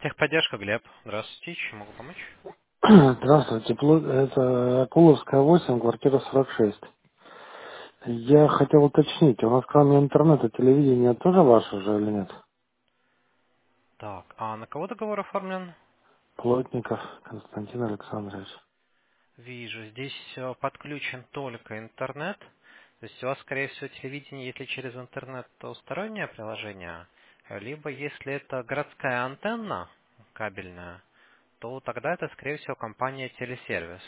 Техподдержка, Глеб. Здравствуйте, чем могу помочь? Здравствуйте, это Акуловская 8, квартира 46. Я хотел уточнить, у нас кроме интернета телевидение тоже ваше же или нет? Так, а на кого договор оформлен? Плотников Константин Александрович. Вижу, здесь подключен только интернет. То есть у вас, скорее всего, телевидение, если через интернет, то стороннее приложение. Либо если это городская антенна кабельная, то тогда это, скорее всего, компания Телесервис.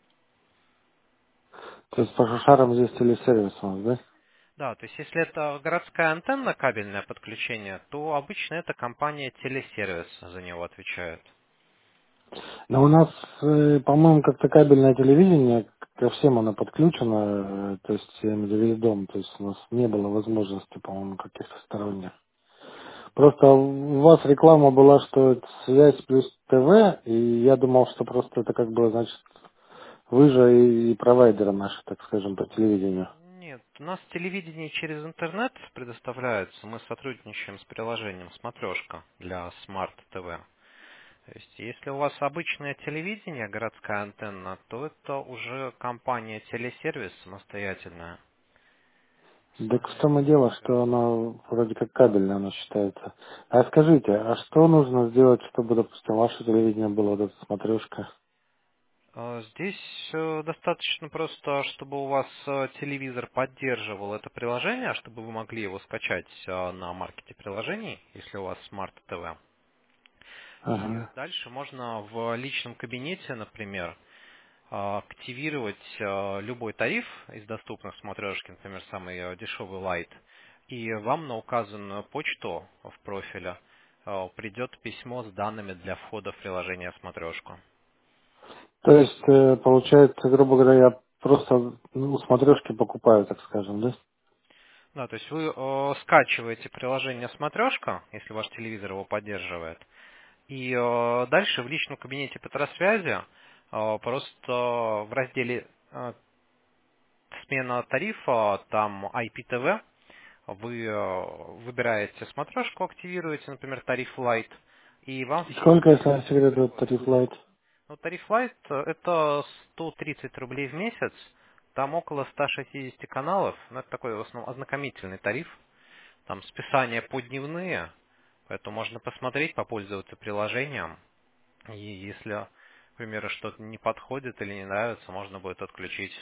То есть по шушарам здесь телесервис у нас, да? Да, то есть если это городская антенна кабельное подключение, то обычно это компания Телесервис за него отвечает. Но у нас, по-моему, как-то кабельное телевидение, ко всем оно подключено, то есть я имею в виду весь дом, то есть у нас не было возможности, по-моему, каких-то сторонних. Просто у вас реклама была, что это связь плюс ТВ, и я думал, что просто это как бы, значит, вы же и провайдеры наши, так скажем, по телевидению. Нет, у нас телевидение через интернет предоставляется. Мы сотрудничаем с приложением «Смотрешка» для Smart TV. То есть, если у вас обычное телевидение, городская антенна, то это уже компания «Телесервис» самостоятельная. Так в Сами том и они дело, что разберутся. она вроде как кабельная она считается. А скажите, а что нужно сделать, чтобы, допустим, ваше телевидение было вот эта смотрешка? Здесь достаточно просто, чтобы у вас телевизор поддерживал это приложение, чтобы вы могли его скачать на маркете приложений, если у вас Smart TV. И Ага. дальше можно в личном кабинете, например, активировать любой тариф из доступных смотрешки, например, самый дешевый Lite, и вам на указанную почту в профиле придет письмо с данными для входа в приложение смотрешку. То есть, получается, грубо говоря, я просто ну, смотрешки покупаю, так скажем, да? Да, то есть вы скачиваете приложение смотрешка, если ваш телевизор его поддерживает, и дальше в личном кабинете Петросвязи просто в разделе смена тарифа, там IPTV, вы выбираете смотрешку, активируете, например, тариф Lite, и вам в Сколько, если системе на секрет, этот приходит. тариф лайт? Ну, тариф Lite это 130 рублей в месяц, там около 160 каналов, ну, это такой в основном ознакомительный тариф, там списания по дневные, поэтому можно посмотреть, попользоваться приложением, и если, к примеру, что-то не подходит или не нравится, можно будет отключить.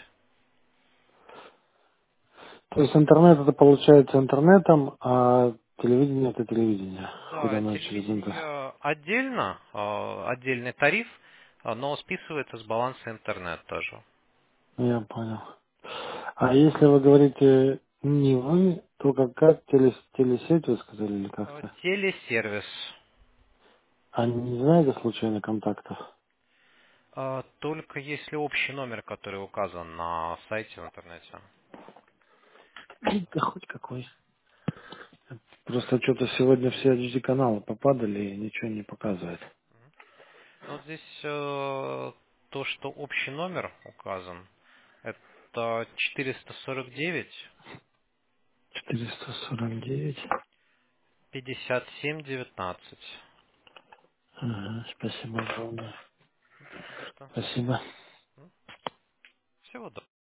То есть интернет это получается интернетом, а телевидение это телевидение. Хоть Да, оно и через интернет. телевидение отдельно, отдельный тариф, но списывается с баланса интернет тоже. Я понял. А если вы говорите не вы, то как телесеть вы сказали или как-то? Телесервис. А не знаете случайно контактов? Только если общий номер, который указан на сайте в интернете. Да хоть какой. Просто что-то сегодня все HD-каналы попадали и ничего не показывает. Ну, вот здесь то, что общий номер указан, это 449 449. 57 19. Ага, спасибо огромное. Пожалуйста. Спасибо. Всего доброго.